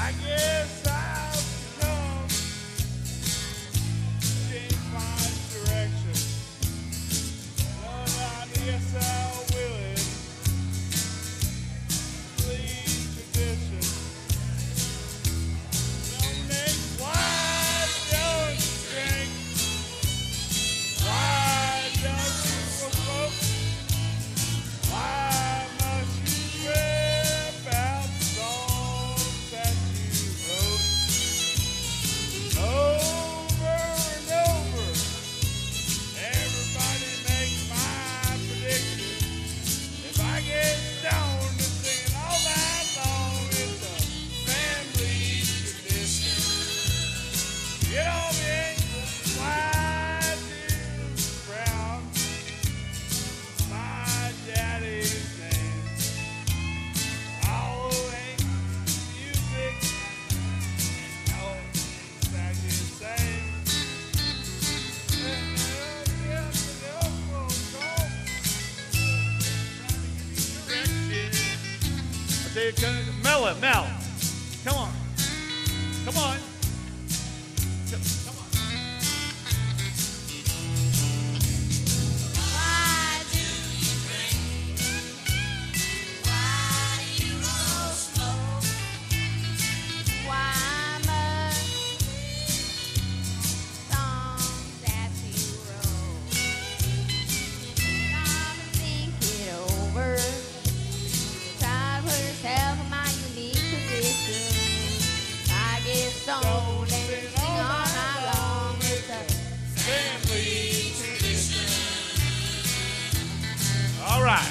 I guess I've come, change my direction. But I guess I will leave tradition. Don't make wise, don't drink. Why don't you smoke? Why must you rip out songs that you wrote over and over? Everybody makes my prediction. If I get stoned and singing all night long, it's a family tradition. Get on the angel, why do crown my daddy's name? All ain't music, all exactly the same. I tell you, Mel, come on, come on. Come on. Why do you drink? Why do you roll smoke? Why must songs that you wrote? Stop and think it over. Try to put yourself in my unique position. I get stoned and sing all night long. It's a Family tradition. All right.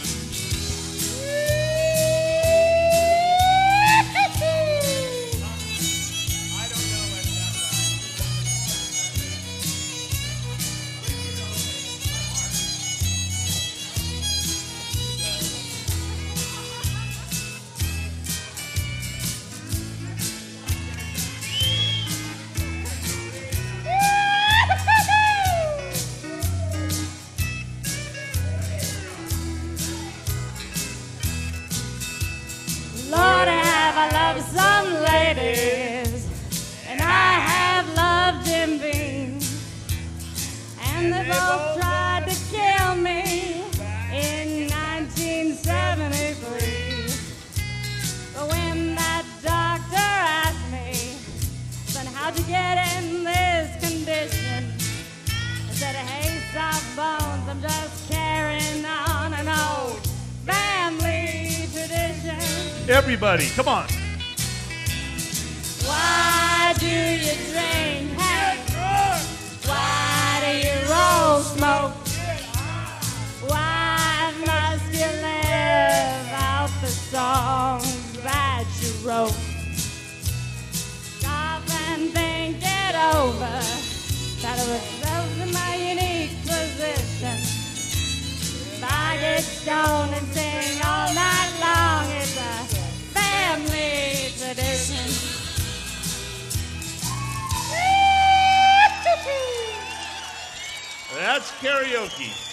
I don't know if that's Lord, have I loved some ladies, and I have loved Jim Beam, and they both tried to kill me in 1973. But when that doctor asked me, son, how'd you get in this condition? I said, hey, soft bones, I'm just carrying on an old family tradition. everybody, come on. Why do you drink? Hey, why do you roll smoke? Why must you live out the songs that you wrote? Stop and think it over. Try to put yourself in my unique position. If I get stoned and sing all night long, it's a family tradition. That's karaoke.